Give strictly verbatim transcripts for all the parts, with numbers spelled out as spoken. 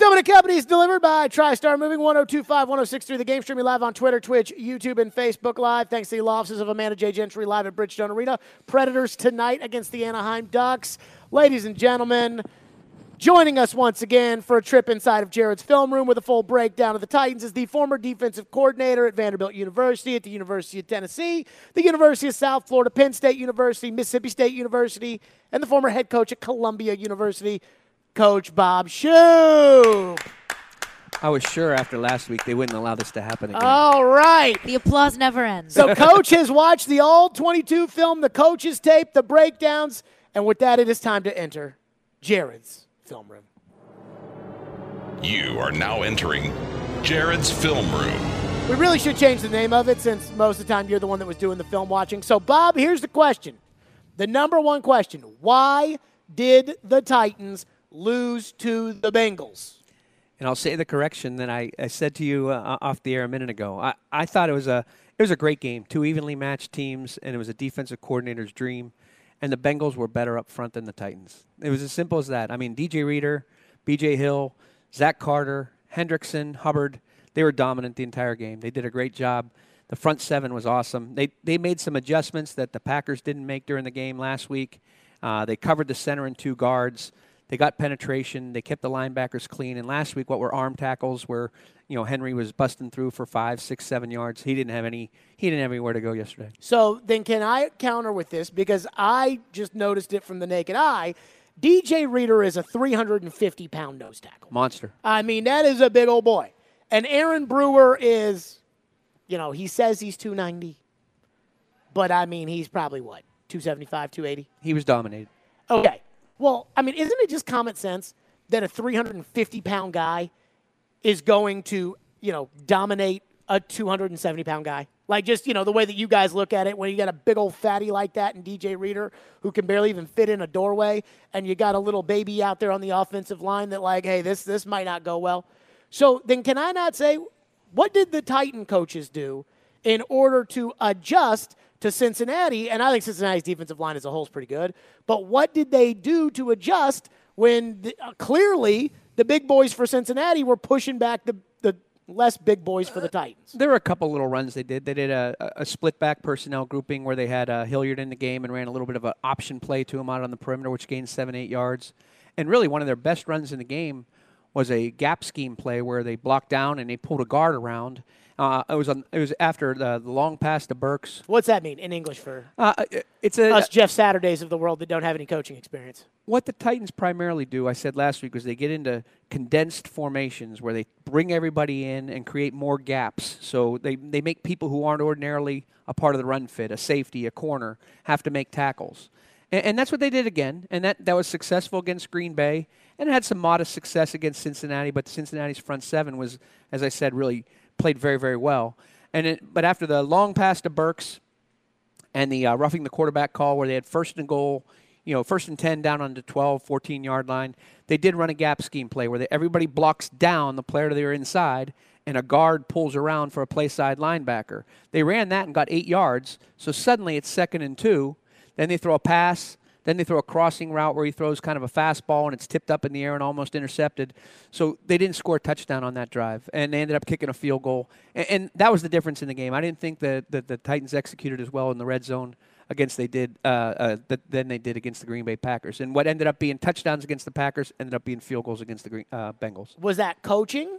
Gentlemen and companies delivered by TriStar Moving, one oh two five, one oh six three. The game streaming live on Twitter, Twitch, YouTube, and Facebook Live. Thanks to the law offices of Amanda J. Gentry live at Bridgestone Arena. Predators tonight against the Anaheim Ducks. Ladies and gentlemen, joining us once again for a trip inside of Jared's film room with a full breakdown of the Titans is the former defensive coordinator at Vanderbilt University, at the University of Tennessee, the University of South Florida, Penn State University, Mississippi State University, and the former head coach at Columbia University, Coach Bob Shoop. I was sure after last week they wouldn't allow this to happen again. All right. The applause never ends. So Coach has watched the all twenty-two film, the coach's tape, the breakdowns, and with that it is time to enter Jared's film room. You are now entering Jared's film room. We really should change the name of it since most of the time you're the one that was doing the film watching. So, Bob, here's the question. The number one question. Why did the Titans lose to the Bengals? And I'll say the correction that I, I said to you uh, off the air a minute ago. I, I thought it was a it was a great game. Two evenly matched teams, and it was a defensive coordinator's dream. And the Bengals were better up front than the Titans. It was as simple as that. I mean, D J Reader, B J Hill, Zach Carter, Hendrickson, Hubbard, they were dominant the entire game. They did a great job. The front seven was awesome. They they made some adjustments that the Packers didn't make during the game last week. Uh, they covered the center and two guards. They got penetration. They kept the linebackers clean. And last week, what were arm tackles where, you know, Henry was busting through for five, six, seven yards. He didn't have any. He didn't have anywhere to go yesterday. So then, can I counter with this because I just noticed it from the naked eye? D J Reader is a three hundred fifty pound nose tackle. Monster. I mean, that is a big old boy. And Aaron Brewer is, you know, he says he's two ninety, but I mean, he's probably what, two seventy-five, two eighty? He was dominated. Okay. Well, I mean, isn't it just common sense that a three hundred fifty pound guy is going to, you know, dominate a two hundred seventy pound guy? Like just, you know, the way that you guys look at it when you got a big old fatty like that and D J Reader who can barely even fit in a doorway and you got a little baby out there on the offensive line that like, hey, this this might not go well. So then can I not say, what did the Titan coaches do in order to adjust to Cincinnati? And I think Cincinnati's defensive line as a whole is pretty good. But what did they do to adjust when the, uh, clearly the big boys for Cincinnati were pushing back the, the less big boys for the Titans? There were a couple little runs they did. They did a, a split back personnel grouping where they had uh, Hilliard in the game and ran a little bit of an option play to him out on the perimeter, which gained seven, eight yards. And really one of their best runs in the game was a gap scheme play where they blocked down and they pulled a guard around. Uh, it was on, it was after the, the long pass to Burks. What's that mean in English for uh, it's a, us Jeff Saturdays of the world that don't have any coaching experience? What the Titans primarily do, I said last week, was they get into condensed formations where they bring everybody in and create more gaps. So they, they make people who aren't ordinarily a part of the run fit, a safety, a corner, have to make tackles. And, and that's what they did again, and that, that was successful against Green Bay, and it had some modest success against Cincinnati, but Cincinnati's front seven was, as I said, really played very, very well. And it, but after the long pass to Burks and the uh, roughing the quarterback call where they had first and goal, you know, first and ten down on the twelve, fourteen-yard line, they did run a gap scheme play where they, everybody blocks down the player they were inside and a guard pulls around for a play side linebacker. They ran that and got eight yards, so suddenly it's second and two. Then they throw a pass. Then they throw a crossing route where he throws kind of a fastball and it's tipped up in the air and almost intercepted. So they didn't score a touchdown on that drive, and they ended up kicking a field goal. And, and that was the difference in the game. I didn't think that the, the Titans executed as well in the red zone against they did uh, uh, that, than they did against the Green Bay Packers. And what ended up being touchdowns against the Packers ended up being field goals against the Green, uh, Bengals. Was that coaching,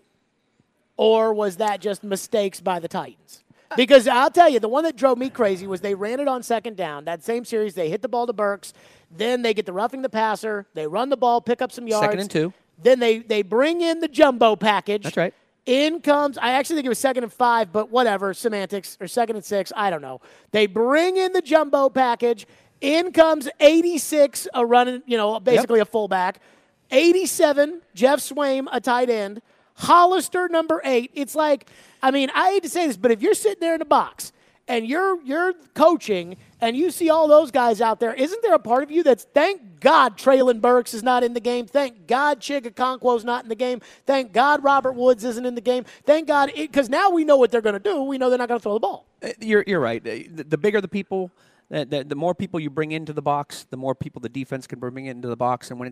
or was that just mistakes by the Titans? Because I'll tell you, the one that drove me crazy was they ran it on second down. That same series, they hit the ball to Burks. Then they get the roughing the passer. They run the ball, pick up some yards. Second and two. Then they, they bring in the jumbo package. That's right. In comes, I actually think it was second and five, but whatever, semantics, or second and six, I don't know. They bring in the jumbo package. In comes eighty-six, a running, you know, basically yep. a fullback. eighty-seven, Jeff Swaim, a tight end. Hollister, number eight. It's like, I mean, I hate to say this, but if you're sitting there in the box and you're you're coaching and you see all those guys out there, isn't there a part of you that's, thank God Traylon Burks is not in the game. Thank God Chig Okonkwo's not in the game. Thank God Robert Woods isn't in the game. Thank God, because now we know what they're going to do. We know they're not going to throw the ball. You're, you're right. The, the bigger the people, the, the, the more people you bring into the box, the more people the defense can bring into the box. And when it's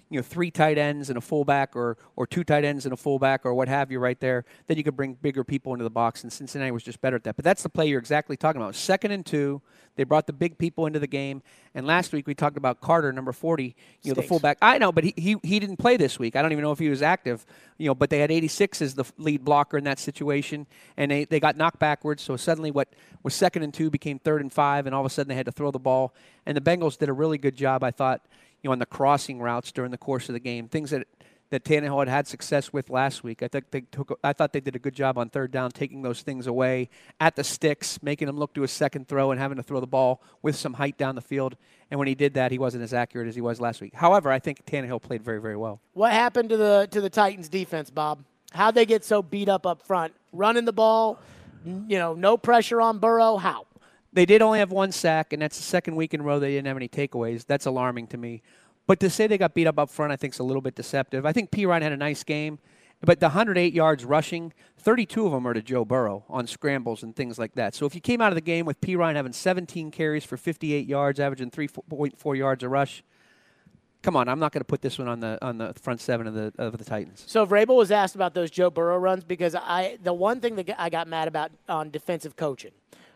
you know, three tight ends and a fullback, or or two tight ends and a fullback, or what have you, right there, then you could bring bigger people into the box. And Cincinnati was just better at that. But that's the play you're exactly talking about. Second and two, they brought the big people into the game. And last week we talked about Carter, number forty, you know, Stinks. the fullback. I know, but he, he he didn't play this week. I don't even know if he was active, you know. But they had eighty-six as the lead blocker in that situation, and they they got knocked backwards. So suddenly, what was second and two became third and five, and all of a sudden they had to throw the ball. And the Bengals did a really good job, I thought, you know, on the crossing routes during the course of the game, things that that Tannehill had had success with last week. I think they took. I thought they did a good job on third down, taking those things away at the sticks, making them look to a second throw, and having to throw the ball with some height down the field. And when he did that, he wasn't as accurate as he was last week. However, I think Tannehill played very, very well. What happened to the to the Titans defense, Bob? How'd they get so beat up up front? Running the ball, you know, no pressure on Burrow. How? They did only have one sack, and that's the second week in a row they didn't have any takeaways. That's alarming to me. But to say they got beat up up front, I think is a little bit deceptive. I think P. Ryan had a nice game, but the one hundred eight yards rushing, thirty-two of them are to Joe Burrow on scrambles and things like that. So if you came out of the game with P. Ryan having seventeen carries for fifty-eight yards, averaging three point four yards a rush, come on, I'm not going to put this one on the on the front seven of the of the Titans. So if Vrabel was asked about those Joe Burrow runs, because I the one thing that I got mad about on defensive coaching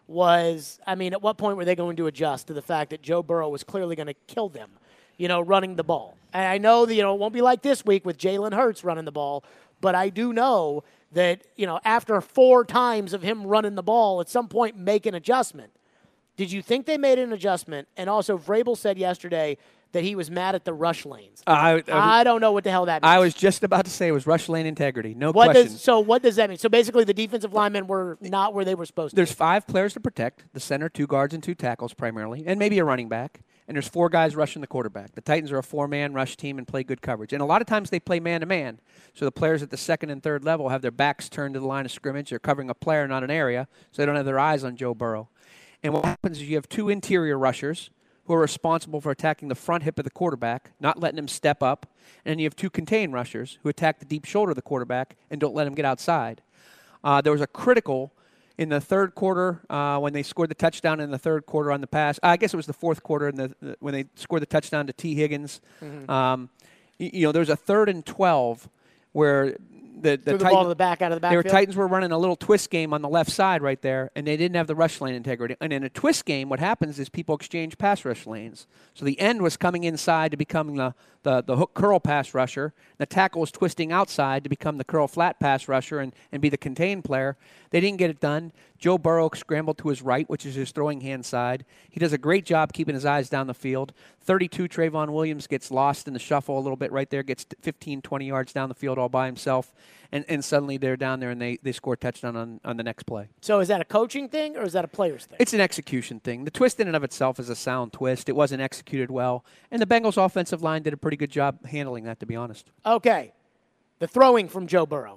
was, I mean, at what point were they going to adjust to the fact that Joe Burrow was clearly going to kill them, you know, running the ball? And I know that, you know, it won't be like this week with Jalen Hurts running the ball, but I do know that, you know, after four times of him running the ball, at some point make an adjustment. Did you think they made an adjustment? And also, Vrabel said yesterday that he was mad at the rush lanes. I, I, I don't know what the hell that means. I was just about to say it was rush lane integrity. No what question. Does, so what does that mean? So basically the defensive linemen were not where they were supposed to There's be. five players to protect, the center, two guards, and two tackles primarily, and maybe a running back. And there's four guys rushing the quarterback. The Titans are a four-man rush team and play good coverage. And a lot of times they play man-to-man. So the players at the second and third level have their backs turned to the line of scrimmage. They're covering a player, not an area, so they don't have their eyes on Joe Burrow. And what happens is you have two interior rushers who are responsible for attacking the front hip of the quarterback, not letting him step up. And you have two contained rushers who attack the deep shoulder of the quarterback and don't let him get outside. Uh, there was a critical in the third quarter uh, when they scored the touchdown in the third quarter on the pass. I guess it was the fourth quarter in the, the, when they scored the touchdown to T. Higgins. Mm-hmm. Um, you, you know, there was a third and twelve where the, the, Threw the Titan, ball to the back out of the they were, backfield. Titans were running a little twist game on the left side right there, and they didn't have the rush lane integrity. And in a twist game, what happens is people exchange pass rush lanes. So the end was coming inside to become the, the, the hook curl pass rusher. The tackle was twisting outside to become the curl flat pass rusher and, and be the contained player. They didn't get it done. Joe Burrow scrambled to his right, which is his throwing hand side. He does a great job keeping his eyes down the field. thirty-two, Trayvon Williams gets lost in the shuffle a little bit right there, gets fifteen, twenty yards down the field all by himself. And, and suddenly they're down there and they, they score a touchdown on, on the next play. So is that a coaching thing or is that a player's thing? It's an execution thing. The twist in and of itself is a sound twist. It wasn't executed well. And the Bengals offensive line did a pretty good job handling that, to be honest. Okay. The throwing from Joe Burrow.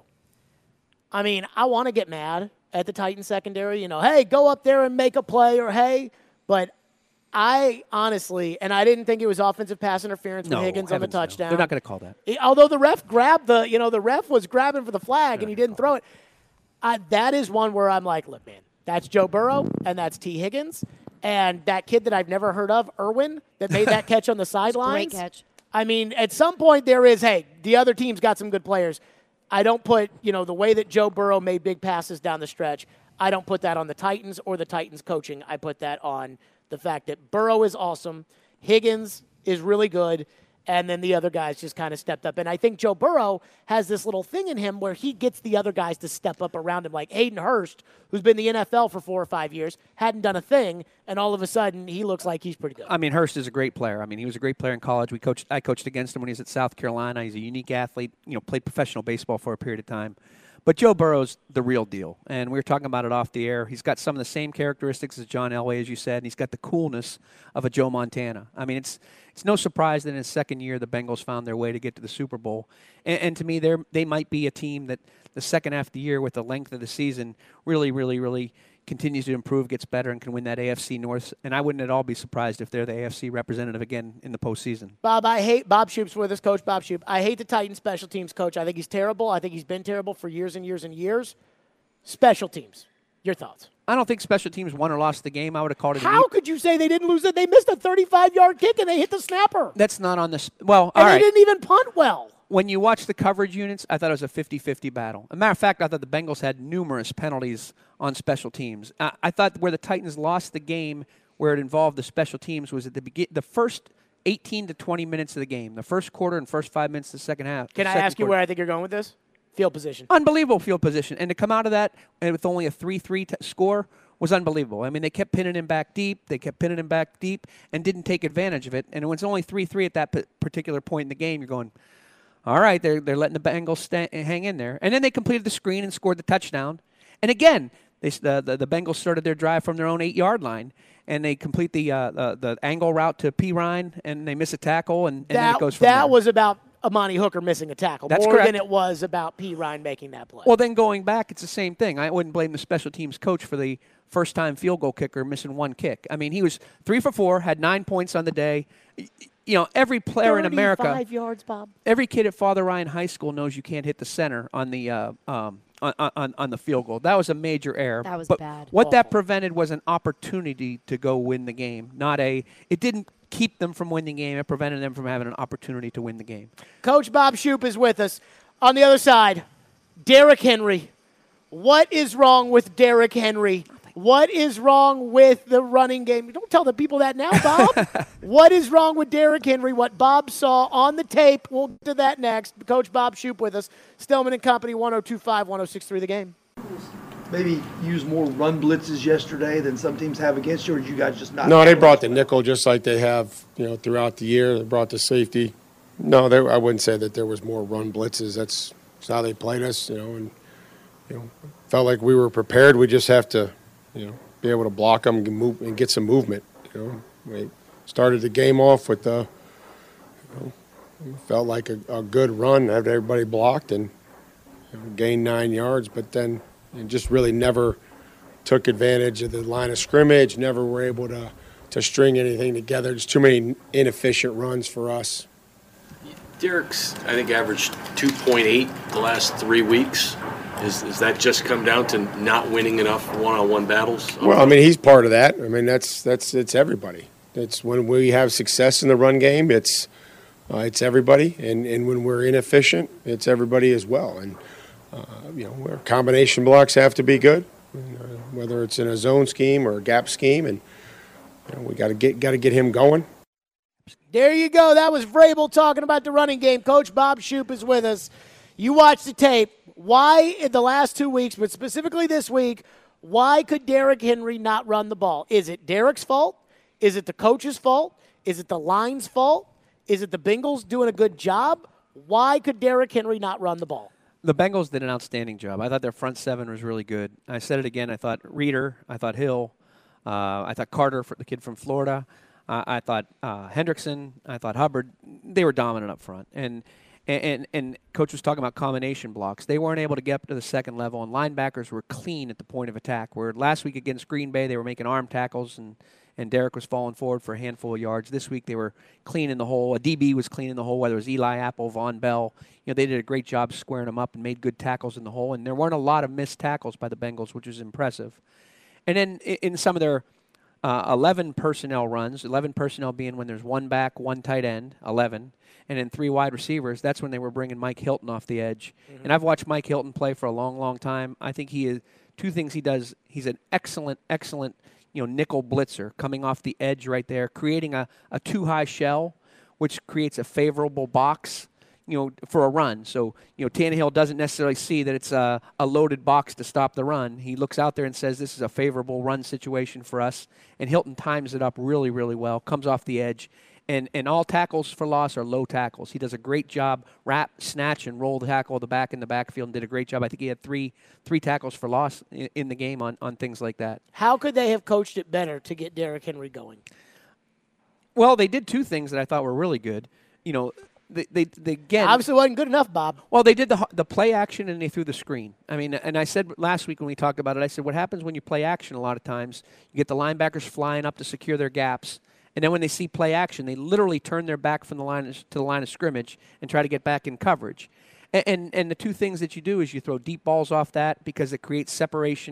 I mean, I want to get mad at the Titans secondary. You know, hey, go up there and make a play, or hey. But I honestly, and I didn't think it was offensive pass interference with No, Higgins on the heavens no. touchdown. They're not going to call that. It- although the ref grabbed the, you know, the ref was grabbing for the flag and he didn't throw it. I, that is one where I'm like, look, man, that's Joe Burrow and that's T. Higgins. And that kid that I've never heard of, Irwin, that made that catch on the sidelines. Great catch. I mean, at some point there is, hey, the other team's got some good players. I don't put, you know, the way that Joe Burrow made big passes down the stretch, I don't put that on the Titans or the Titans coaching. I put that on the fact that Burrow is awesome, Higgins is really good, and then the other guys just kind of stepped up. And I think Joe Burrow has this little thing in him where he gets the other guys to step up around him, like Hayden Hurst, who's been in the N F L for four or five years, hadn't done a thing, and all of a sudden he looks like he's pretty good. I mean, Hurst is a great player. I mean, he was a great player in college. We coached. I coached against him when he was at South Carolina. He's a unique athlete. You know, played professional baseball for a period of time. But Joe Burrow's the real deal, and we were talking about it off the air. He's got some of the same characteristics as John Elway, as you said, and he's got the coolness of a Joe Montana. I mean, it's it's no surprise that in his second year, the Bengals found their way to get to the Super Bowl. And, and to me, they they might be a team that the second half of the year, with the length of the season, really, really, really continues to improve, gets better, and can win that A F C North. And I wouldn't at all be surprised if they're the A F C representative again in the postseason. Bob, I hate Bob Shoop's with us, Coach Bob Shoop. I hate the Titans special teams coach. I think he's terrible. I think he's been terrible for years and years and years. Special teams, your thoughts? I don't think special teams won or lost the game. I would have called it. How could you say they didn't lose it? They missed a thirty-five-yard kick and they hit the snapper. That's not on this. Well, all and right. they didn't even punt well. When you watch the coverage units, I thought it was a fifty-fifty battle. As a matter of fact, I thought the Bengals had numerous penalties on special teams. I, I thought where the Titans lost the game, where it involved the special teams, was at the begin, the first eighteen to twenty minutes of the game, the first quarter and first five minutes of the second half. Can I ask you where I think you're going with this? Field position. Unbelievable field position. And to come out of that and with only a three three t- score was unbelievable. I mean, they kept pinning him back deep. They kept pinning him back deep and didn't take advantage of it. And when it's only three three at that p- particular point in the game, you're going, all right, they're, they're letting the Bengals sta- hang in there. And then they completed the screen and scored the touchdown. And again, they, the, the, the Bengals started their drive from their own eight-yard line. And they complete the uh, uh, the angle route to P. Ryan, and they miss a tackle, and, and that, then it goes from That there. was about Amani Hooker missing a tackle, That's more correct. than it was about P. Ryan making that play. Well, then going back, it's the same thing. I wouldn't blame the special teams coach for the first-time field goal kicker missing one kick. I mean, he was three for four, had nine points on the day. You know, every player in America, thirty-five yards, Bob. every kid at Father Ryan High School knows you can't hit the center on the uh, um, on, on on the field goal. That was a major error. That was but bad. What that Awful. prevented was an opportunity to go win the game, not a. It didn't keep them from winning the game. It prevented them from having an opportunity to win the game. Coach Bob Shoop is with us. On the other side, Derrick Henry. What is wrong with Derrick Henry? What is wrong with the running game? Don't tell the people that now, Bob. What is wrong with Derrick Henry? What Bob saw on the tape. We'll get to that next. Coach Bob Shoop with us. Stillman and Company, one oh two point five, one oh six point three The Game. Maybe use more run blitzes yesterday than some teams have against you, or did you guys just not? No, they brought the nickel just like they have, you know, throughout the year. They brought the safety. No, they, I wouldn't say that there was more run blitzes. That's, that's how they played us, you know, and you know, felt like we were prepared. We just have to, you know, be able to block them and move and get some movement. You know, we started the game off with the, you know, felt like a, a good run, had everybody blocked and you know, gained nine yards, but then you just really never took advantage of the line of scrimmage. Never were able to to string anything together. Just too many inefficient runs for us. Derrick's, I think, averaged two point eight the last three weeks. Is, is that just come down to not winning enough one-on-one battles? Well, I mean, he's part of that. I mean, that's that's it's everybody. It's when we have success in the run game, it's uh, it's everybody, and, and when we're inefficient, it's everybody as well. And uh, you know, where combination blocks have to be good, you know, whether it's in a zone scheme or a gap scheme, and you know, we got to get got to get him going. There you go. That was Vrabel talking about the running game. Coach Bob Shoop is with us. You watched the tape. Why in the last two weeks, but specifically this week, why could Derrick Henry not run the ball? Is it Derrick's fault? Is it the coach's fault? Is it the line's fault? Is it the Bengals doing a good job? Why could Derrick Henry not run the ball? The Bengals did an outstanding job. I thought their front seven was really good. I said it again. I thought Reeder. I thought Hill. Uh, I thought Carter, the kid from Florida. Uh, I thought uh, Hendrickson. I thought Hubbard. They were dominant up front. And And, and and Coach was talking about combination blocks. They weren't able to get up to the second level, and linebackers were clean at the point of attack. Where last week against Green Bay, they were making arm tackles, and, and Derrick was falling forward for a handful of yards. This week, they were clean in the hole. A D B was clean in the hole, whether it was Eli Apple, Von Bell. You know, they did a great job squaring them up and made good tackles in the hole. And there weren't a lot of missed tackles by the Bengals, which was impressive. And then in, in some of their uh, eleven personnel runs, eleven personnel being when there's one back, one tight end, eleven. And then three wide receivers, that's when they were bringing Mike Hilton off the edge. Mm-hmm. And I've watched Mike Hilton play for a long, long time. I think he is two things he does. He's an excellent, excellent, you know, nickel blitzer coming off the edge right there, creating a, a too-high shell, which creates a favorable box, you know, for a run. So, you know, Tannehill doesn't necessarily see that it's a, a loaded box to stop the run. He looks out there and says, this is a favorable run situation for us. And Hilton times it up really, really well, comes off the edge. And and all tackles for loss are low tackles. He does a great job, wrap, snatch, and roll the tackle the back in the backfield, and did a great job. I think he had three three tackles for loss in, in the game on, on things like that. How could they have coached it better to get Derrick Henry going? Well, they did two things that I thought were really good. You know, they they, they again obviously wasn't good enough, Bob. Well, they did the the play action and they threw the screen. I mean, and I said last week when we talked about it, I said what happens when you play action a lot of times, you get the linebackers flying up to secure their gaps. And then when they see play action, they literally turn their back from the line to the line of scrimmage and try to get back in coverage. And, and and the two things that you do is you throw deep balls off that because it creates separation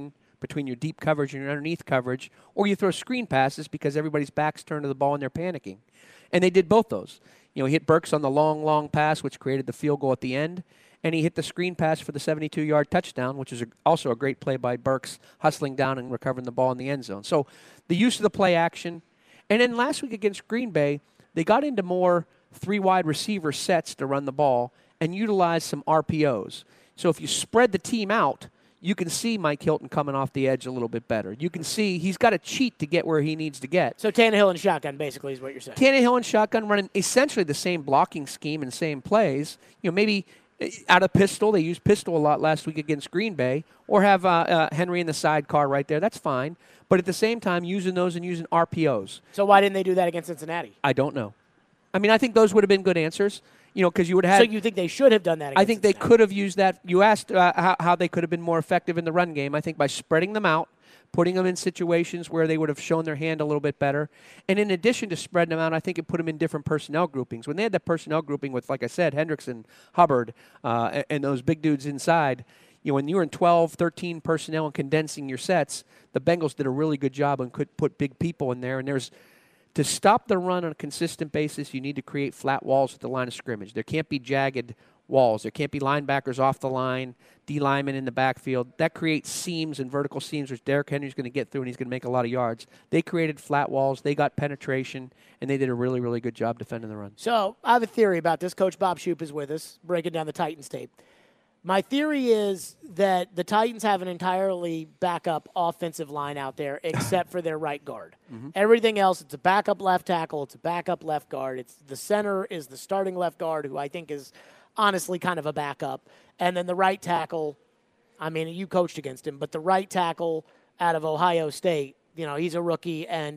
between your deep coverage and your underneath coverage, or you throw screen passes because everybody's back's turned to the ball and they're panicking. And they did both those. You know, he hit Burks on the long, long pass, which created the field goal at the end, and he hit the screen pass for the seventy-two-yard touchdown, which is a, also a great play by Burks, hustling down and recovering the ball in the end zone. So the use of the play action. And then last week against Green Bay, they got into more three wide receiver sets to run the ball and utilize some R P Os. So if you spread the team out, you can see Mike Hilton coming off the edge a little bit better. You can see he's got to cheat to get where he needs to get. So Tannehill and shotgun basically is what you're saying. Tannehill and shotgun running essentially the same blocking scheme and same plays. You know, maybe out of pistol, they used pistol a lot last week against Green Bay, or have uh, uh, Henry in the sidecar right there. That's fine. But at the same time, using those and using R P Os. So why didn't they do that against Cincinnati? I don't know. I mean, I think those would have been good answers. You know, because you would have had. So you think they should have done that against I think they Cincinnati? could have used that. You asked uh, how, how they could have been more effective in the run game. I think by spreading them out, putting them in situations where they would have shown their hand a little bit better. And in addition to spreading them out, I think it put them in different personnel groupings. When they had that personnel grouping with, like I said, Hendrickson, Hubbard, uh, and, and those big dudes inside, you know, when you were in twelve, thirteen personnel and condensing your sets, the Bengals did a really good job and could put big people in there. And there's to stop the run on a consistent basis, you need to create flat walls at the line of scrimmage. There can't be jagged walls. There can't be linebackers off the line, D linemen in the backfield. That creates seams and vertical seams, which Derrick Henry's going to get through, and he's going to make a lot of yards. They created flat walls. They got penetration, and they did a really, really good job defending the run. So I have a theory about this. Coach Bob Shoop is with us, breaking down the Titans tape. My theory is that the Titans have an entirely backup offensive line out there except for their right guard. Mm-hmm. Everything else, it's a backup left tackle, it's a backup left guard. It's the center is the starting left guard, who I think is honestly kind of a backup. And then the right tackle, I mean, you coached against him, but the right tackle out of Ohio State, you know, he's a rookie, and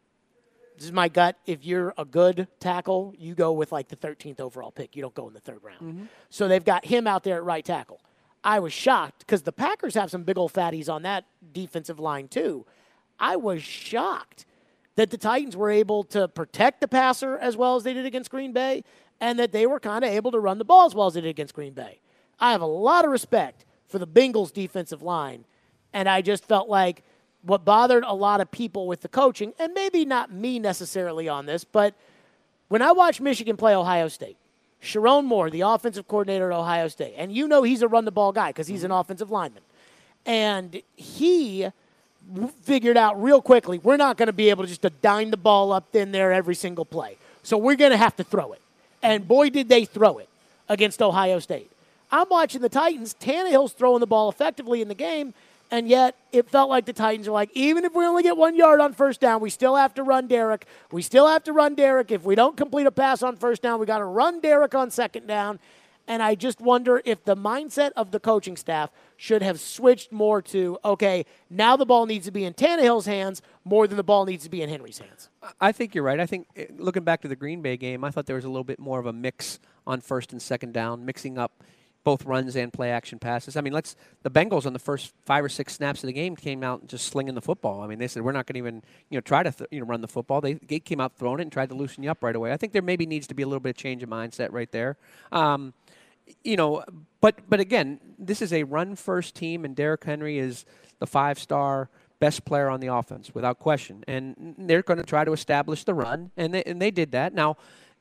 this is my gut. If you're a good tackle, you go with like the thirteenth overall pick. You don't go in the third round. Mm-hmm. So they've got him out there at right tackle. I was shocked because the Packers have some big old fatties on that defensive line too. I was shocked that the Titans were able to protect the passer as well as they did against Green Bay, and that they were kind of able to run the ball as well as they did against Green Bay. I have a lot of respect for the Bengals defensive line, and I just felt like what bothered a lot of people with the coaching, and maybe not me necessarily on this, but when I watched Michigan play Ohio State, Sharon Moore, the offensive coordinator at Ohio State, and you know he's a run-the-ball guy because he's an offensive lineman, and he figured out real quickly, we're not going to be able to just to dime the ball up in there every single play. So we're going to have to throw it. And boy, did they throw it against Ohio State. I'm watching the Titans. Tannehill's throwing the ball effectively in the game, and yet it felt like the Titans are like, even if we only get one yard on first down, we still have to run Derrick. We still have to run Derrick. If we don't complete a pass on first down, we got to run Derrick on second down. And I just wonder if the mindset of the coaching staff should have switched more to, okay, now the ball needs to be in Tannehill's hands more than the ball needs to be in Henry's hands. I think you're right. I think uh, looking back to the Green Bay game, I thought there was a little bit more of a mix on first and second down, mixing up both runs and play action passes. I mean, let's the Bengals on the first five or six snaps of the game came out just slinging the football. I mean, they said we're not going to even you know try to th- you know run the football. They, they came out throwing it and tried to loosen you up right away. I think there maybe needs to be a little bit of change of mindset right there. Um, you know, but but again, this is a run-first team, and Derrick Henry is the five-star best player on the offense without question. And they're going to try to establish the run, and they and they did that. Now,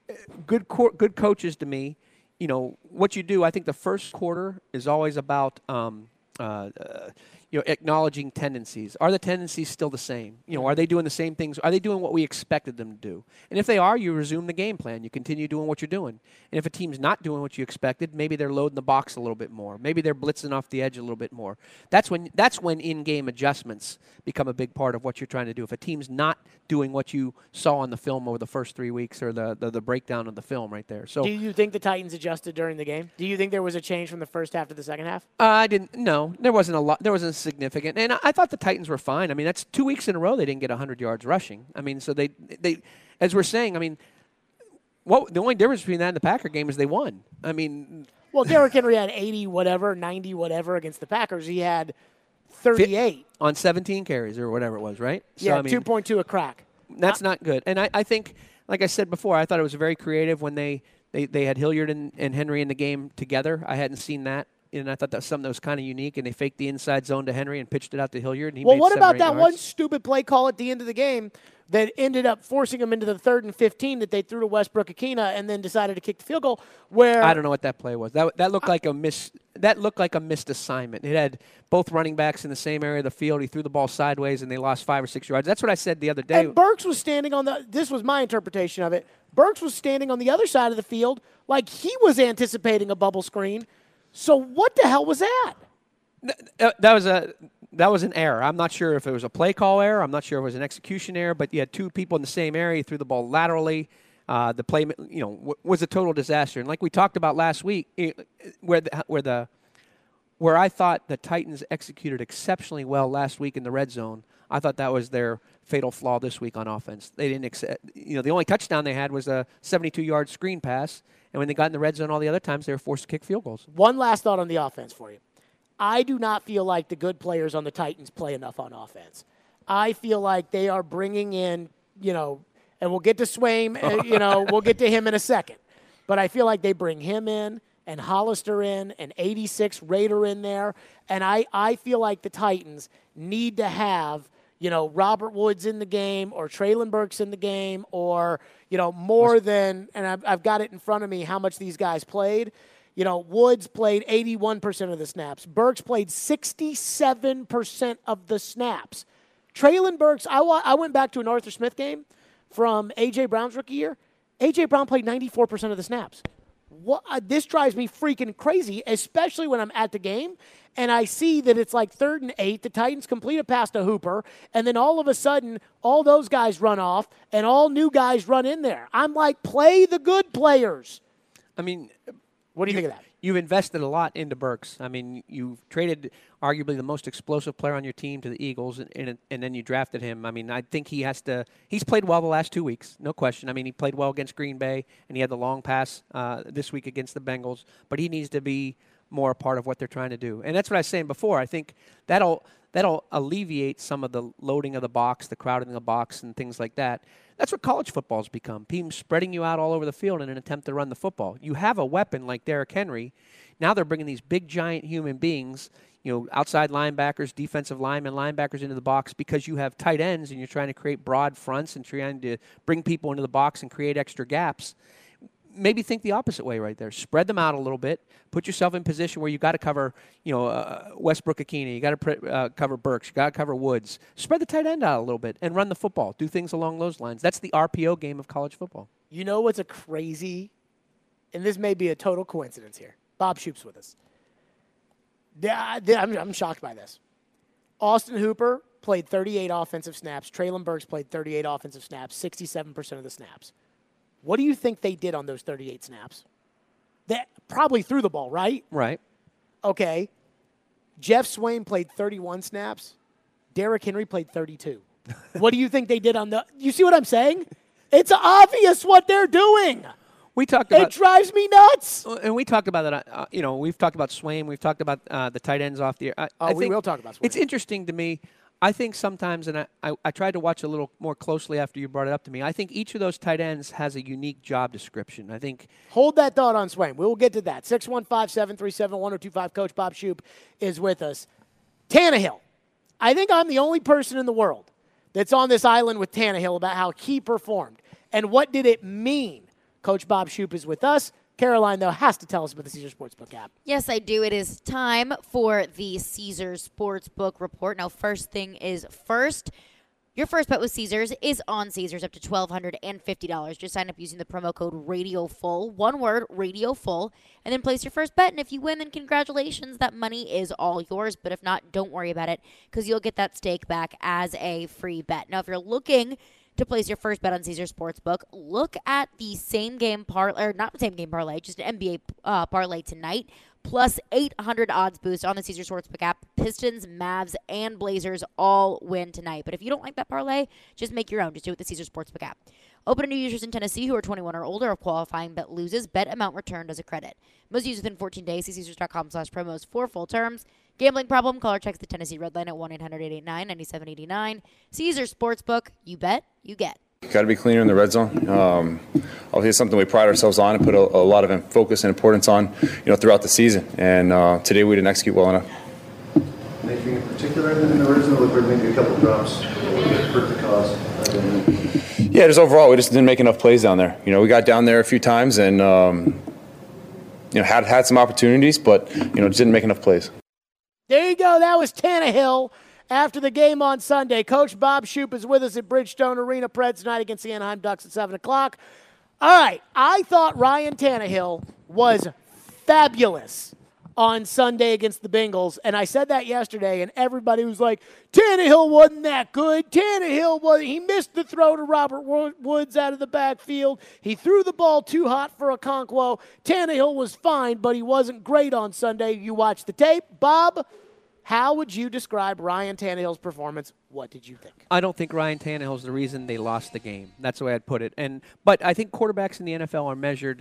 good co- good coaches to me. You know, what you do, I think the first quarter is always about, um, uh, uh, you know, acknowledging tendencies. Are the tendencies still the same? You know, are they doing the same things? Are they doing what we expected them to do? And if they are, you resume the game plan. You continue doing what you're doing. And if a team's not doing what you expected, maybe they're loading the box a little bit more. Maybe they're blitzing off the edge a little bit more. That's when that's when in-game adjustments become a big part of what you're trying to do. If a team's not doing what you saw on the film over the first three weeks or the, the, the breakdown of the film right there. So, do you think the Titans adjusted during the game? Do you think there was a change from the first half to the second half? Uh, I didn't. No, there wasn't a lot. There wasn't significant. And I, I thought the Titans were fine. I mean, that's two weeks in a row they didn't get one hundred yards rushing. I mean, so they, they, as we're saying, I mean, what the only difference between that and the Packer game is they won. I mean, well, Derrick Henry had eighty whatever, ninety whatever against the Packers. He had thirty-eight on seventeen carries or whatever it was, right? So, yeah, I mean, two point two a crack. That's not good. And I, I think, like I said before, I thought it was very creative when they, they, they had Hilliard and, and Henry in the game together. I hadn't seen that and I thought that was something that was kind of unique. And they faked the inside zone to Henry and pitched it out to Hilliard. And he well, made what seven or about eight that yards. one stupid play call at the end of the game that ended up forcing them into the third and fifteen that they threw to Westbrook Akina and then decided to kick the field goal? Where I don't know what that play was. That that looked like a miss. That looked like a missed assignment. It had both running backs in the same area of the field. He threw the ball sideways, and they lost five or six yards. That's what I said the other day. And Burks was standing on the. This was my interpretation of it. Burks was standing on the other side of the field like he was anticipating a bubble screen. So what the hell was that? Uh, that was a that was an error. I'm not sure if it was a play call error. I'm not sure if it was an execution error. But you had two people in the same area. He threw the ball laterally. Uh, the play, you know, w- was a total disaster. And like we talked about last week, it, where the, where the where I thought the Titans executed exceptionally well last week in the red zone, I thought that was their fatal flaw this week on offense. They didn't, accept, you know, the only touchdown they had was a seventy-two-yard screen pass. And when they got in the red zone all the other times, they were forced to kick field goals. One last thought on the offense for you. I do not feel like the good players on the Titans play enough on offense. I feel like they are bringing in, you know, and we'll get to Swaim, uh, you know, we'll get to him in a second. But I feel like they bring him in and Hollister in and eighty-six Raider in there. And I, I feel like the Titans need to have, you know, Robert Woods in the game or Traylon Burks in the game or, you know, more than, and I've, I've got it in front of me how much these guys played. You know, Woods played eighty-one percent of the snaps. Burks played sixty-seven percent of the snaps. Traylon Burks, I, wa- I went back to an Arthur Smith game from A J. Brown's rookie year. A J. Brown played ninety-four percent of the snaps. What, uh, this drives me freaking crazy, especially when I'm at the game and I see that it's like third and eight. The Titans complete a pass to Hooper, and then all of a sudden, all those guys run off and all new guys run in there. I'm like, play the good players. I mean, what do you, you think of that? You've invested a lot into Burks. I mean, you've traded arguably the most explosive player on your team to the Eagles, and, and, and then you drafted him. I mean, I think he has to – he's played well the last two weeks, no question. I mean, he played well against Green Bay, and he had the long pass uh, this week against the Bengals. But he needs to be more a part of what they're trying to do. And that's what I was saying before. I think that'll that'll alleviate some of the loading of the box, the crowding of the box, and things like that. That's what college football's become. Teams spreading you out all over the field in an attempt to run the football. You have a weapon like Derrick Henry. Now they're bringing these big, giant human beings, you know, outside linebackers, defensive linemen, linebackers into the box because you have tight ends and you're trying to create broad fronts and trying to bring people into the box and create extra gaps. Maybe think the opposite way right there. Spread them out a little bit. Put yourself in position where you got to cover, you know, uh, Westbrook Akina. You got to uh, cover Burks. You got to cover Woods. Spread the tight end out a little bit and run the football. Do things along those lines. That's the R P O game of college football. You know what's a crazy, and this may be a total coincidence here. Bob Shoop's with us. I'm, I'm shocked by this. Austin Hooper played thirty-eight offensive snaps. Traylon Burks played thirty-eight offensive snaps, sixty-seven percent of the snaps. What do you think they did on those thirty-eight snaps? They probably threw the ball, right? Right. Okay. Jeff Swaim played thirty-one snaps. Derrick Henry played thirty-two. What do you think they did on the – you see what I'm saying? It's obvious what they're doing. We talked about it drives me nuts. And we talked about that. Uh, you know, we've talked about Swaim. We've talked about uh, the tight ends off the air. I, oh, I we think will talk about Swaim. It's interesting to me. I think sometimes, and I, I, I tried to watch a little more closely after you brought it up to me, I think each of those tight ends has a unique job description. I think. Hold that thought on Swaim. We will get to that. six one five, seven three seven, one oh two five. Coach Bob Shoop is with us. Tannehill. I think I'm the only person in the world that's on this island with Tannehill about how he performed. And what did it mean? Coach Bob Shoop is with us. Caroline, though, has to tell us about the Caesars Sportsbook app. Yes, I do. It is time for the Caesars Sportsbook report. Now, first thing is first, your first bet with Caesars is on Caesars up to twelve hundred fifty dollars. Just sign up using the promo code RADIOFULL, one word, RADIOFULL, and then place your first bet. And if you win, then congratulations. That money is all yours. But if not, don't worry about it because you'll get that stake back as a free bet. Now, if you're looking to place your first bet on Caesars Sportsbook, look at the same game parlay, or not the same game parlay, just an N B A uh, parlay tonight, plus eight hundred odds boost on the Caesars Sportsbook app. Pistons, Mavs, and Blazers all win tonight. But if you don't like that parlay, just make your own. Just do it with the Caesars Sportsbook app. Open to new users in Tennessee who are twenty-one or older. If qualifying bet loses, bet amount returned as a credit. Most used within fourteen days. See Caesars.com slash promos for full terms. Gambling problem? Call or text the Tennessee Red Line at one eight hundred eight eight nine nine seven eight nine. Caesars Sportsbook. You bet, you get. Got to be cleaner in the red zone. Um, obviously, it's something we pride ourselves on and put a, a lot of focus and importance on, you know, throughout the season. And uh, today we didn't execute well enough. Anything in particular in the red zone? Looked like maybe a couple drops hurt the cause. Yeah, just overall, we just didn't make enough plays down there. You know, we got down there a few times and um, you know had had some opportunities, but you know just didn't make enough plays. There you go. That was Tannehill after the game on Sunday. Coach Bob Shoop is with us at Bridgestone Arena Preds tonight against the Anaheim Ducks at seven o'clock. All right, I thought Ryan Tannehill was fabulous on Sunday against the Bengals, and I said that yesterday, and everybody was like, Tannehill wasn't that good. Tannehill, was, he missed the throw to Robert Woods out of the backfield. He threw the ball too hot for Okonkwo. Tannehill was fine, but he wasn't great on Sunday. You watched the tape. Bob, how would you describe Ryan Tannehill's performance? What did you think? I don't think Ryan Tannehill's the reason they lost the game. That's the way I'd put it. And But I think quarterbacks in the N F L are measured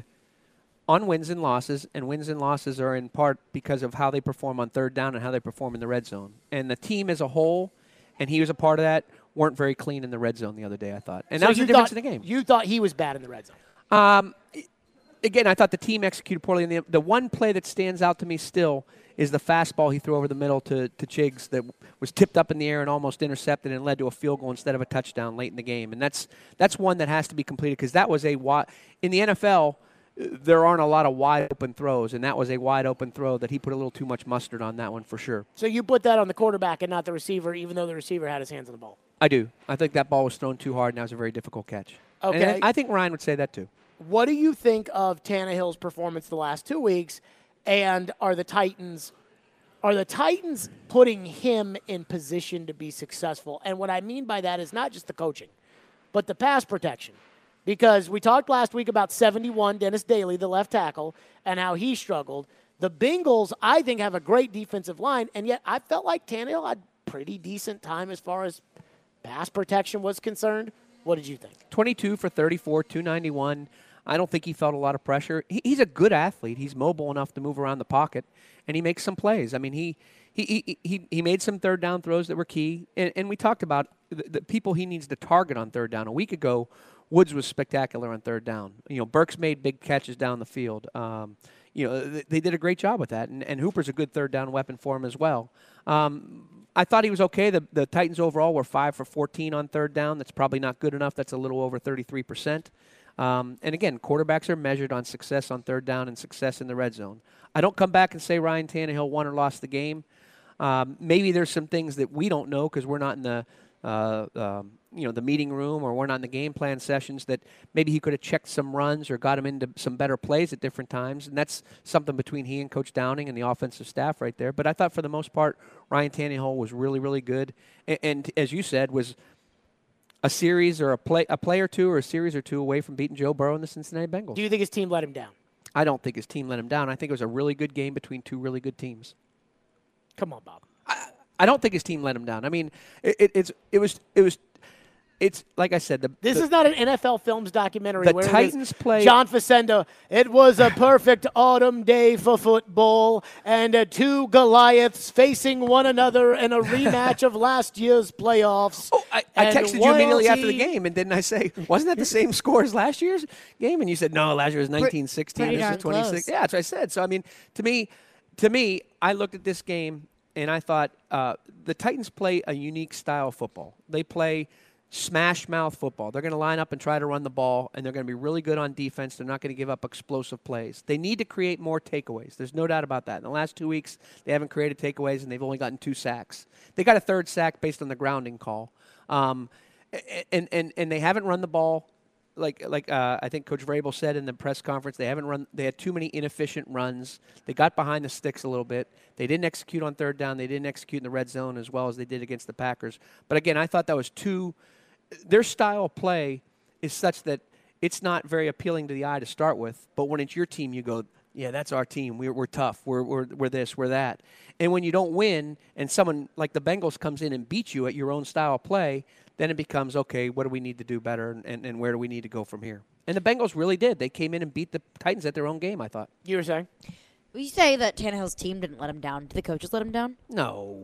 on wins and losses, and wins and losses are in part because of how they perform on third down and how they perform in the red zone. And the team as a whole, and he was a part of that, weren't very clean in the red zone the other day, I thought. And so that was the difference in the game. You thought he was bad in the red zone? Um, again, I thought the team executed poorly. In the, the one play that stands out to me still is the fastball he threw over the middle to, to Chiggs that was tipped up in the air and almost intercepted and led to a field goal instead of a touchdown late in the game. And that's that's one that has to be completed because that was a – in the N F L – there aren't a lot of wide-open throws, and that was a wide-open throw that he put a little too much mustard on that one for sure. So you put that on the quarterback and not the receiver, even though the receiver had his hands on the ball? I do. I think that ball was thrown too hard, and that was a very difficult catch. Okay. And I think Ryan would say that too. What do you think of Tannehill's performance the last two weeks, and are the Titans are the Titans putting him in position to be successful? And what I mean by that is not just the coaching, but the pass protection. Because we talked last week about seventy-one, Dennis Daly, the left tackle, and how he struggled. The Bengals, I think, have a great defensive line, and yet I felt like Tannehill had pretty decent time as far as pass protection was concerned. What did you think? twenty-two for thirty-four, two ninety-one. I don't think he felt a lot of pressure. He, he's a good athlete. He's mobile enough to move around the pocket, and he makes some plays. I mean, he he he he, he made some third down throws that were key, and, and we talked about the, the people he needs to target on third down. A week ago, Woods was spectacular on third down. You know, Burks made big catches down the field. Um, you know, they, they did a great job with that, and, and Hooper's a good third down weapon for him as well. Um, I thought he was okay. The, the Titans overall were five for fourteen on third down. That's probably not good enough. That's a little over thirty-three percent. Um, and again, quarterbacks are measured on success on third down and success in the red zone. I don't come back and say Ryan Tannehill won or lost the game. Um, maybe there's some things that we don't know because we're not in the uh, um, you know, the meeting room or we're not in the game plan sessions that maybe he could have checked some runs or got him into some better plays at different times. And that's something between he and Coach Downing and the offensive staff right there. But I thought for the most part, Ryan Tannehill was really, really good. And, and as you said, was a series or a play, a play or two or a series or two away from beating Joe Burrow and the Cincinnati Bengals. Do you think his team let him down? I don't think his team let him down. I think it was a really good game between two really good teams. Come on, Bob. I, I don't think his team let him down. I mean, it, it, it's it was it was it's like I said. The, this the, is not an N F L Films documentary. The where Titans play. John Facenda. It was a perfect autumn day for football, and uh, two Goliaths facing one another in a rematch of last year's playoffs. Oh, I, I texted you immediately after the he, game, and didn't I say, wasn't that the same score as last year's game? And you said, no, last year was nineteen sixteen. This is twenty-six. Yeah, that's what I said. So I mean, to me, to me, I looked at this game and I thought uh, the Titans play a unique style of football. They play smash mouth football. They're going to line up and try to run the ball, and they're going to be really good on defense. They're not going to give up explosive plays. They need to create more takeaways. There's no doubt about that. In the last two weeks, they haven't created takeaways, and they've only gotten two sacks. They got a third sack based on the grounding call. Um, and, and, and they haven't run the ball. Like like uh, I think Coach Vrabel said in the press conference, they haven't run. They had too many inefficient runs. They got behind the sticks a little bit. They didn't execute on third down. They didn't execute in the red zone as well as they did against the Packers. But again, I thought that was too. Their style of play is such that it's not very appealing to the eye to start with. But when it's your team, you go, yeah, that's our team. We're we're tough. We're we're we're this. We're that. And when you don't win, and someone like the Bengals comes in and beats you at your own style of play, then it becomes, okay, what do we need to do better, and, and, and where do we need to go from here? And the Bengals really did. They came in and beat the Titans at their own game, I thought. You were saying? Will you say that Tannehill's team didn't let him down? Did the coaches let him down? No. The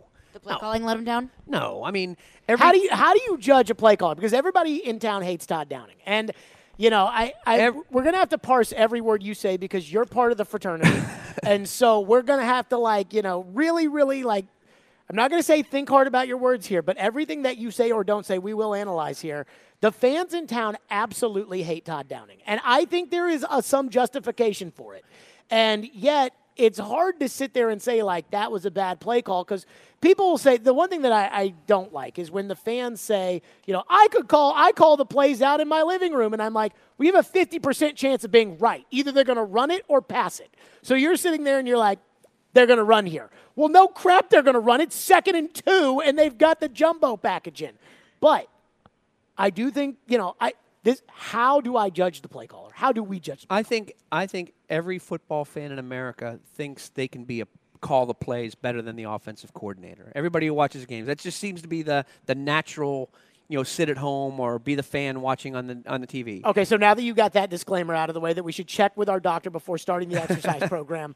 play calling let him down? No, I mean, every, How do you how do you judge a play caller? Because everybody in town hates Todd Downing, and you know, I, I Every, we're gonna have to parse every word you say because you're part of the fraternity, and so we're gonna have to like you know really really like. I'm not gonna say think hard about your words here, but everything that you say or don't say, we will analyze here. The fans in town absolutely hate Todd Downing, and I think there is a, some justification for it, and yet. It's hard to sit there and say, like, that was a bad play call because people will say the one thing that I, I don't like is when the fans say, you know, I could call, I call the plays out in my living room. And I'm like, we have a fifty percent chance of being right. Either they're going to run it or pass it. So you're sitting there and you're like, they're going to run here. Well, no crap, they're going to run it second and two, and they've got the jumbo package in. But I do think, you know, I. This, how do I judge the play caller? How do we judge? I think I think every football fan in America thinks they can be a call the plays better than the offensive coordinator. Everybody who watches games, that just seems to be the the natural, you know, sit at home or be the fan watching on the on the T V. Okay, so now that you got that disclaimer out of the way, that we should check with our doctor before starting the exercise program.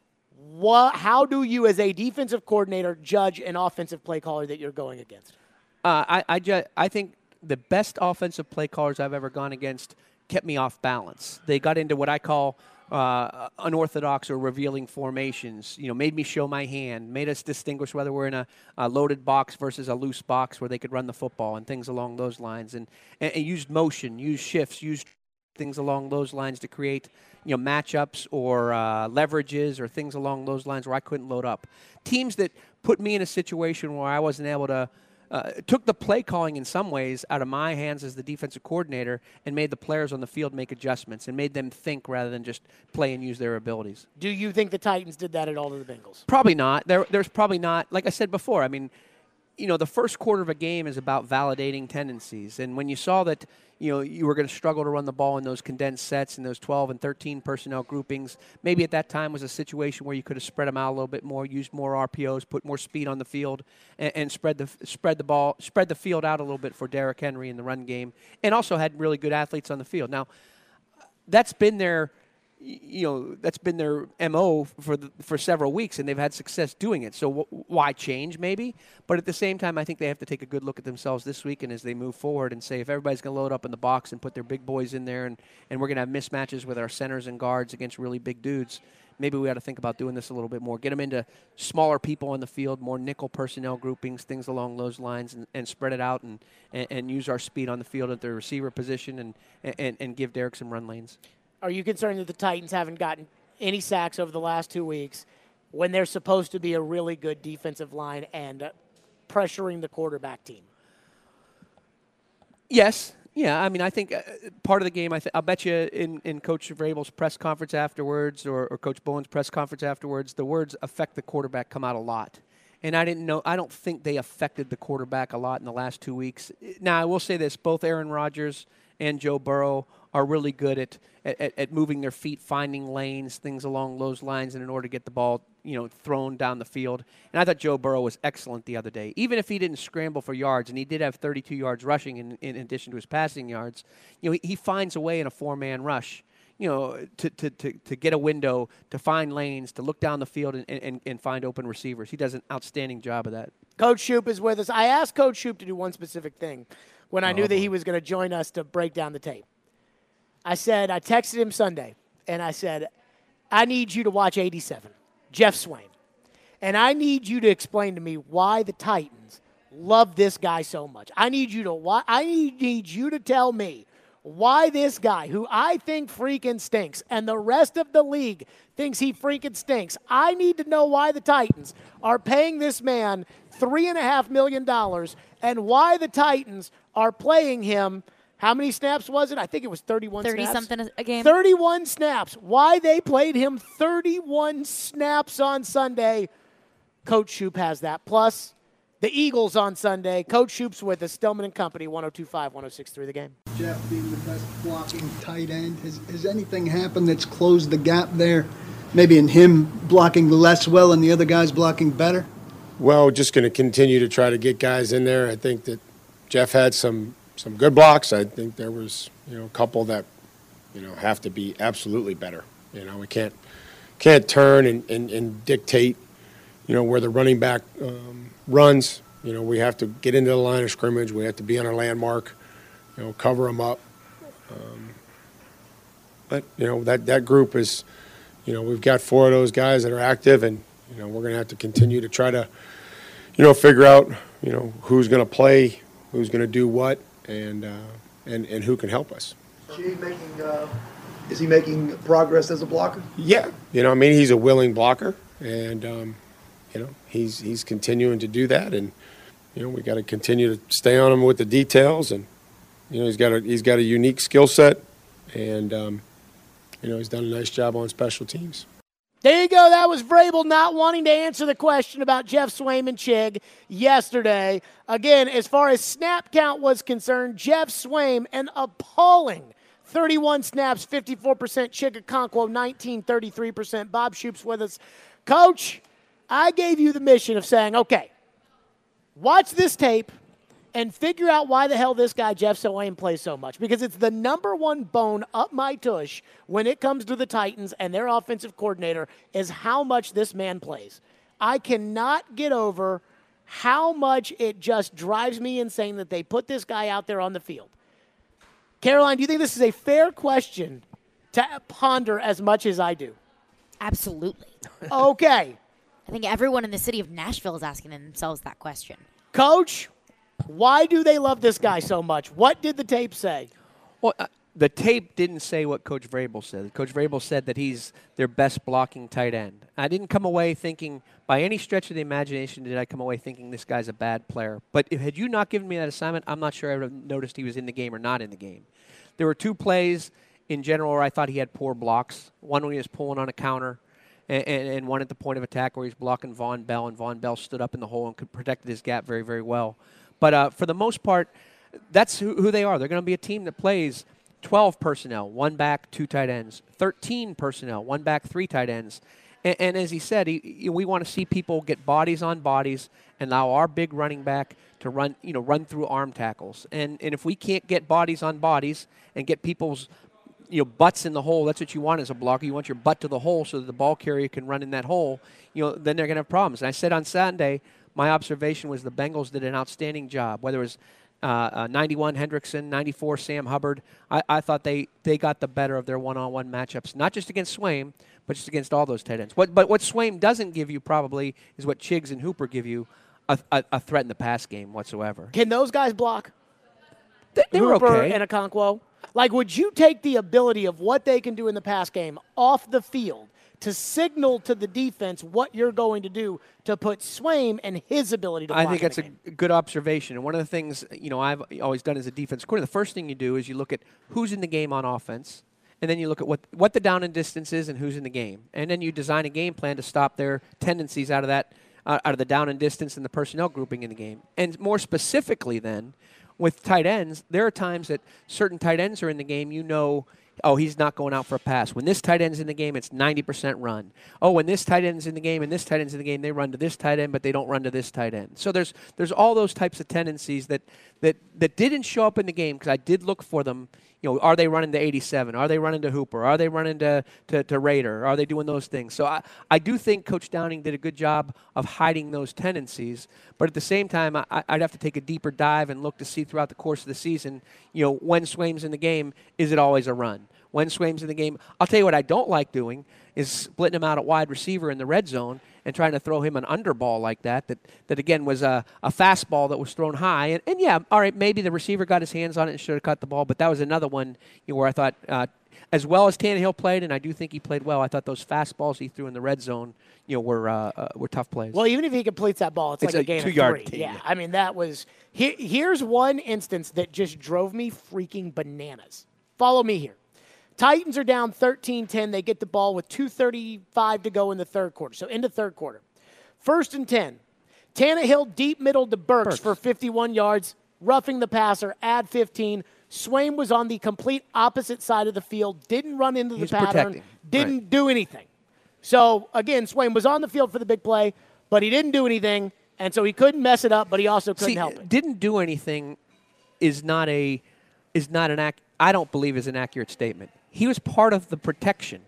What? How do you, as a defensive coordinator, judge an offensive play caller that you're going against? Uh, I I, ju- I think. The best offensive play callers I've ever gone against kept me off balance. They got into what I call uh, unorthodox or revealing formations, you know, made me show my hand, made us distinguish whether we're in a, a loaded box versus a loose box where they could run the football and things along those lines, and, and, and used motion, used shifts, used things along those lines to create, you know, matchups or uh, leverages or things along those lines where I couldn't load up. Teams that put me in a situation where I wasn't able to Uh, took the play calling in some ways out of my hands as the defensive coordinator and made the players on the field make adjustments and made them think rather than just play and use their abilities. Do you think the Titans did that at all to the Bengals? Probably not. There, there's probably not. Like I said before, I mean, you know, the first quarter of a game is about validating tendencies. And when you saw that, you know, you were going to struggle to run the ball in those condensed sets and those twelve and thirteen personnel groupings, maybe at that time was a situation where you could have spread them out a little bit more, used more R P Os, put more speed on the field, and, and spread the spread the ball, spread the field out a little bit for Derrick Henry in the run game, and also had really good athletes on the field. Now, that's been their you know, that's been their M O for the, for several weeks, and they've had success doing it. So w- why change, maybe? But at the same time, I think they have to take a good look at themselves this week and as they move forward and say, if everybody's going to load up in the box and put their big boys in there, and, and we're going to have mismatches with our centers and guards against really big dudes, maybe we ought to think about doing this a little bit more. Get them into smaller people on the field, more nickel personnel groupings, things along those lines, and, and spread it out and, and, and use our speed on the field at the receiver position and, and, and give Derrick some run lanes. Are you concerned that the Titans haven't gotten any sacks over the last two weeks when they're supposed to be a really good defensive line and uh, pressuring the quarterback team? Yes. Yeah, I mean, I think uh, part of the game, I th- I'll bet you in, in Coach Vrabel's press conference afterwards or, or Coach Bowen's press conference afterwards, the words affect the quarterback come out a lot. And I didn't know, I don't think they affected the quarterback a lot in the last two weeks. Now, I will say this, both Aaron Rodgers and Joe Burrow are really good at, at, at moving their feet, finding lanes, things along those lines, and in order to get the ball, you know, thrown down the field. And I thought Joe Burrow was excellent the other day. Even if he didn't scramble for yards, and he did have thirty-two yards rushing in, in addition to his passing yards, you know, he, he finds a way in a four-man rush, you know, to, to, to, to get a window, to find lanes, to look down the field and, and, and find open receivers. He does an outstanding job of that. Coach Shoop is with us. I asked Coach Shoop to do one specific thing when I oh, knew that boy. he was going to join us to break down the tape. I said, I texted him Sunday, and I said, I need you to watch eighty-seven, Jeff Swain. And I need you to explain to me why the Titans love this guy so much. I need you to why, I need you to tell me why this guy, who I think freaking stinks, and the rest of the league thinks he freaking stinks. I need to know why the Titans are paying this man three and a half million dollars, and why the Titans are playing him. How many snaps was it? I think it was thirty-one thirty snaps. something a game. thirty-one snaps. Why they played him thirty-one snaps on Sunday. Coach Shoop has that. Plus, the Eagles on Sunday. Coach Shoop's with us. Stillman and Company, one oh two point five, one oh six point three The Game. Jeff being the best blocking tight end, has, has anything happened that's closed the gap there? Maybe in him blocking less well and the other guys blocking better? Well, just going to continue to try to get guys in there. I think that Jeff had some some good blocks. I think there was, you know, a couple that, you know, have to be absolutely better. You know, we can't can't turn and, and, and dictate, you know, where the running back um, runs. You know, we have to get into the line of scrimmage. We have to be on our landmark, you know, cover them up. Um, but, you know, that, that group is, you know, we've got four of those guys that are active, and, you know, we're going to have to continue to try to, you know, figure out, you know, who's going to play, who's going to do what, and, uh, and, and who can help us. Is he making, uh, is he making progress as a blocker? Yeah. You know, I mean, he's a willing blocker, and, um, you know, he's he's continuing to do that, and, you know, we got to continue to stay on him with the details, and, you know, he's got a he's got a unique skill set, and, um, you know, he's done a nice job on special teams. There you go. That was Vrabel not wanting to answer the question about Jeff Swaim and Chig yesterday. Again, as far as snap count was concerned, Jeff Swaim, an appalling thirty-one snaps, fifty-four percent. Chig Okonkwo, nineteen, thirty-three percent. Bob Shoop's with us. Coach, I gave you the mission of saying, okay, watch this tape and figure out why the hell this guy, Jeff Swaim, plays so much. Because it's the number one bone up my tush when it comes to the Titans and their offensive coordinator is how much this man plays. I cannot get over how much it just drives me insane that they put this guy out there on the field. Caroline, do you think this is a fair question to ponder as much as I do? Absolutely. Okay. I think everyone in the city of Nashville is asking themselves that question. Coach, why do they love this guy so much? What did the tape say? Well, uh, the tape didn't say what Coach Vrabel said. Coach Vrabel said that he's their best blocking tight end. I didn't come away thinking, by any stretch of the imagination, did I come away thinking this guy's a bad player. But if, had you not given me that assignment, I'm not sure I would have noticed he was in the game or not in the game. There were two plays in general where I thought he had poor blocks. One when he was pulling on a counter, and, and, and one at the point of attack where he's blocking Von Bell, and Von Bell stood up in the hole and could protect his gap very, very well. But uh, for the most part, that's who, who they are. They're going to be a team that plays twelve personnel, one back, two tight ends, thirteen personnel, one back, three tight ends. And, and as he said, he, we want to see people get bodies on bodies and allow our big running back to run, you know, run through arm tackles. And and if we can't get bodies on bodies and get people's, you know, butts in the hole, that's what you want as a blocker. You want your butt to the hole so that the ball carrier can run in that hole. You know, then they're going to have problems. And I said on Sunday, my observation was the Bengals did an outstanding job, whether it was uh, uh, ninety-one Hendrickson, ninety-four Sam Hubbard. I, I thought they, they got the better of their one-on-one matchups, not just against Swaim, but just against all those tight ends. What, but what Swaim doesn't give you probably is what Chiggs and Hooper give you, a, a, a threat in the pass game whatsoever. Can those guys block? They, they were Hooper okay. and Okonkwo? Like, would you take the ability of what they can do in the pass game off the field to signal to the defense what you're going to do to put Swaim and his ability to block? I think that's a game? good observation. And one of the things, you know, I've always done as a defense coordinator, the first thing you do is you look at who's in the game on offense, and then you look at what, what the down and distance is and who's in the game. And then you design a game plan to stop their tendencies out of that, uh, out of the down and distance and the personnel grouping in the game. And more specifically then, with tight ends, there are times that certain tight ends are in the game, you know, oh, he's not going out for a pass. When this tight end's in the game, it's ninety percent run. Oh, when this tight end's in the game and this tight end's in the game, they run to this tight end, but they don't run to this tight end. So there's there's all those types of tendencies that that, that didn't show up in the game because I did look for them. You know, are they running to eighty-seven? Are they running to Hooper? Are they running to, to, to Rader? Are they doing those things? So I, I do think Coach Downing did a good job of hiding those tendencies. But at the same time, I, I'd have to take a deeper dive and look to see throughout the course of the season, you know, when Swaim's in the game, is it always a run? When Swaim's in the game, I'll tell you what I don't like doing is splitting him out at wide receiver in the red zone and trying to throw him an underball like that, that, that again, was a, a fastball that was thrown high. And, and, yeah, all right, maybe the receiver got his hands on it and should have cut the ball, but that was another one, you know, where I thought, uh, as well as Tannehill played, and I do think he played well, I thought those fastballs he threw in the red zone, you know, were uh, uh, were tough plays. Well, even if he completes that ball, it's, it's like a, a gain two-yard of three. gain. Yeah, I mean, that was he, – here's one instance that just drove me freaking bananas. Follow me here. Titans are down thirteen ten. They get the ball with two thirty-five to go in the third quarter. So into third quarter. First and ten. Tannehill deep middle to Burks, Burks for fifty-one yards, roughing the passer, add fifteen. Swaim was on the complete opposite side of the field, didn't run into the He's pattern, protecting. didn't Right. do anything. So, again, Swaim was on the field for the big play, but he didn't do anything, and so he couldn't mess it up, but he also couldn't See, help it. Didn't do anything is not a is not an ac- I don't believe is an accurate statement. He was part of the protection.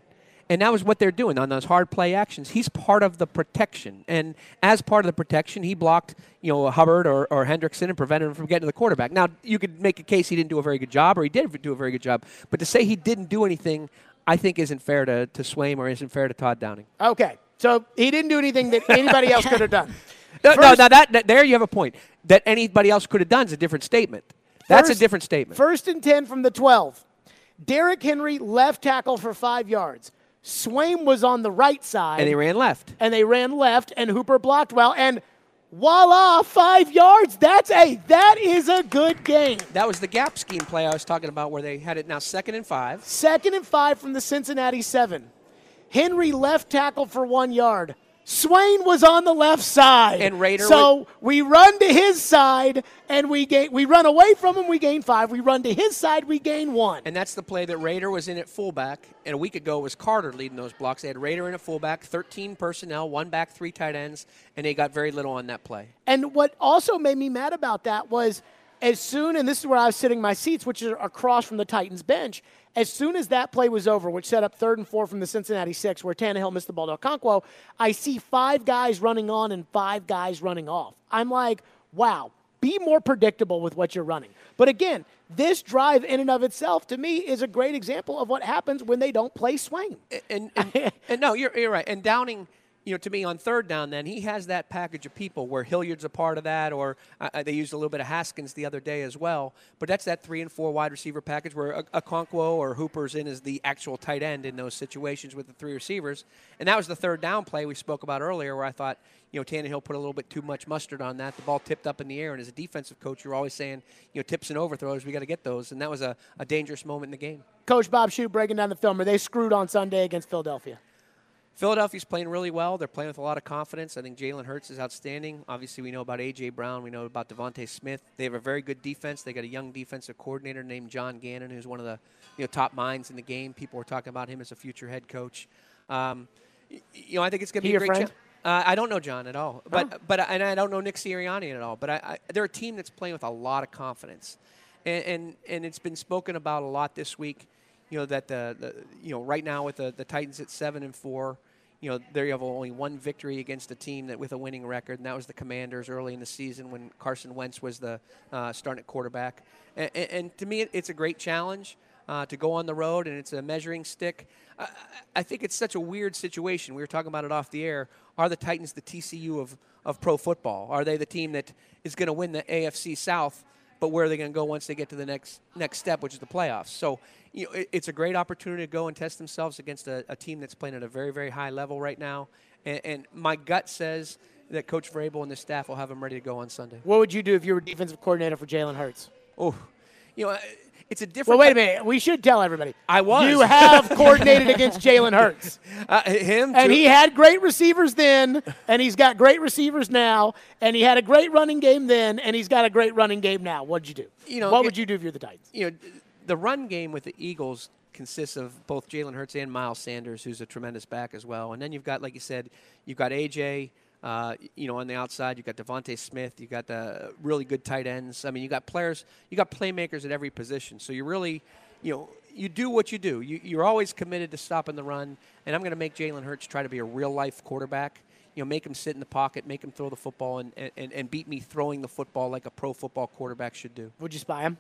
And that was what they're doing on those hard play actions. He's part of the protection. And as part of the protection, he blocked, you know, Hubbard or, or Hendrickson and prevented him from getting to the quarterback. Now, you could make a case he didn't do a very good job, or he did do a very good job. But to say he didn't do anything, I think isn't fair to, to Swaim or isn't fair to Todd Downing. Okay. So he didn't do anything that anybody else could have done. No, First, no, now that, that there you have a point. That anybody else could have done is a different statement. That's first, a different statement. First and ten from the twelve. Derrick Henry left tackle for five yards. Swaim was on the right side. And they ran left. And they ran left, and Hooper blocked well. And voila, five yards. That's a that is a good game. That was the gap scheme play I was talking about where they had it now second and five. Second and five from the Cincinnati seven. Henry left tackle for one yard. Swain was on the left side. And Rader So was- we run to his side, and we gain, we run away from him, we gain five. We run to his side, we gain one. And that's the play that Rader was in at fullback. And a week ago was Carter leading those blocks. They had Rader in at fullback, thirteen personnel, one back, three tight ends, and they got very little on that play. And what also made me mad about that was as soon, and this is where I was sitting my seats, which are across from the Titans bench, as soon as that play was over, which set up third and four from the Cincinnati six, where Tannehill missed the ball to Okonkwo, I see five guys running on and five guys running off. I'm like, wow, be more predictable with what you're running. But again, this drive in and of itself, to me, is a great example of what happens when they don't play Swain. And, and, and no, you're, you're right. And Downing, you know, to me, on third down, then he has that package of people where Hilliard's a part of that, or uh, they used a little bit of Haskins the other day as well. But that's that three and four wide receiver package where a, a Okonkwo or Hooper's in as the actual tight end in those situations with the three receivers. And that was the third down play we spoke about earlier, where I thought, you know, Tannehill put a little bit too much mustard on that. The ball tipped up in the air, and as a defensive coach, you're always saying, you know, tips and overthrows, we got to get those. And that was a, a dangerous moment in the game. Coach Bob Shute breaking down the film. Are they screwed on Sunday against Philadelphia? Philadelphia's playing really well. They're playing with a lot of confidence. I think Jalen Hurts is outstanding. Obviously, we know about A J. Brown. We know about Devontae Smith. They have a very good defense. They got a young defensive coordinator named John Gannon, who's one of the you know top minds in the game. People were talking about him as a future head coach. Um, you know, I think it's going to be He a great your challenge. Uh, I don't know John at all, but oh. but and I don't know Nick Sirianni at all. But I, I, they're a team that's playing with a lot of confidence, and and, and it's been spoken about a lot this week. You know that the, the you know right now with the, the Titans at seven and four. You know, they have only one victory against a team that with a winning record, and that was the Commanders early in the season when Carson Wentz was the uh, starting at quarterback. And, and, and to me, it, it's a great challenge uh, to go on the road, and it's a measuring stick. I, I think it's such a weird situation. We were talking about it off the air. Are the Titans the T C U of, of pro football? Are they the team that is going to win the A F C South, but where are they going to go once they get to the next next step, which is the playoffs? So, you know, it, it's a great opportunity to go and test themselves against a, a team that's playing at a very, very high level right now. And, and my gut says that Coach Vrabel and the staff will have them ready to go on Sunday. What would you do if you were defensive coordinator for Jalen Hurts? Oh, you know, it's a different. Well, wait a minute. We should tell everybody. I was. You have coordinated against Jalen Hurts. Uh, him, and too. he had great receivers then, and he's got great receivers now, and he had a great running game then, and he's got a great running game now. What'd you do? You know, what it, would you do if you're the Titans? You know, the run game with the Eagles consists of both Jalen Hurts and Miles Sanders, who's a tremendous back as well. And then you've got, like you said, you've got A J. Uh, you know, on the outside, you've got Devontae Smith. You've got the really good tight ends. I mean, you got players, you got playmakers at every position. So you really, you know, you do what you do. You, you're always committed to stopping the run. And I'm going to make Jalen Hurts try to be a real-life quarterback. You know, make him sit in the pocket, make him throw the football, and, and, and beat me throwing the football like a pro football quarterback should do. Would you spy him?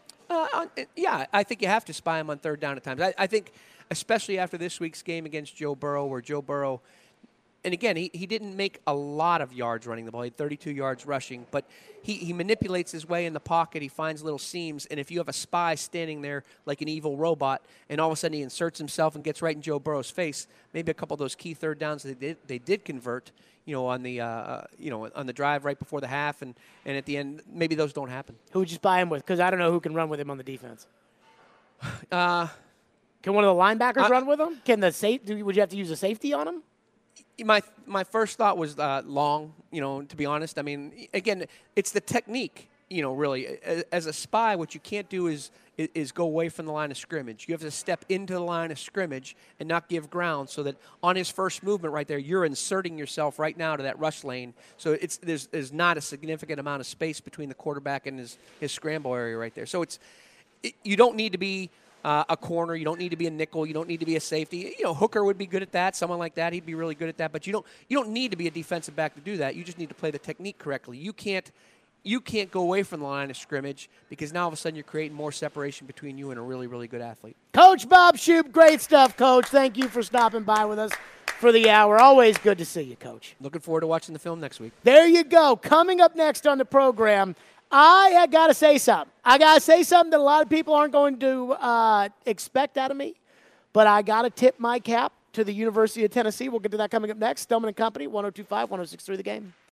Uh, yeah, I think you have to spy him on third down at times. I, I think, especially after this week's game against Joe Burrow, where Joe Burrow – and again, he, he didn't make a lot of yards running the ball. He had thirty-two yards rushing. But he, he manipulates his way in the pocket. He finds little seams. And if you have a spy standing there like an evil robot, and all of a sudden he inserts himself and gets right in Joe Burrow's face, maybe a couple of those key third downs they did, they did convert, you know, on the uh, you know on the drive right before the half. And, and at the end, maybe those don't happen. Who would you spy him with? Because I don't know who can run with him on the defense. Uh, can one of the linebackers I, run with him? Can the safe? Do, would you have to use a safety on him? My my first thought was uh, long, you know, to be honest. I mean, again, it's the technique, you know, really. As a spy, what you can't do is, is go away from the line of scrimmage. You have to step into the line of scrimmage and not give ground so that on his first movement right there, you're inserting yourself right now to that rush lane. So it's there's, there's not a significant amount of space between the quarterback and his, his scramble area right there. So it's it, you don't need to be uh, a corner. You don't need to be a nickel. You don't need to be a safety. You know, Hooker would be good at that. Someone like that, he'd be really good at that. But you don't you don't need to be a defensive back to do that. You just need to play the technique correctly. You can't you can't go away from the line of scrimmage because now all of a sudden you're creating more separation between you and a really, really good athlete. Coach Bob Shoop, great stuff, Coach. Thank you for stopping by with us for the hour. Always good to see you, Coach. Looking forward to watching the film next week. There you go. Coming up next on the program, I got to say something. I got to say something that a lot of people aren't going to uh, expect out of me, but I got to tip my cap to the University of Tennessee. We'll get to that coming up next. Stillman and Company, one oh two point five, one oh six point three The Game.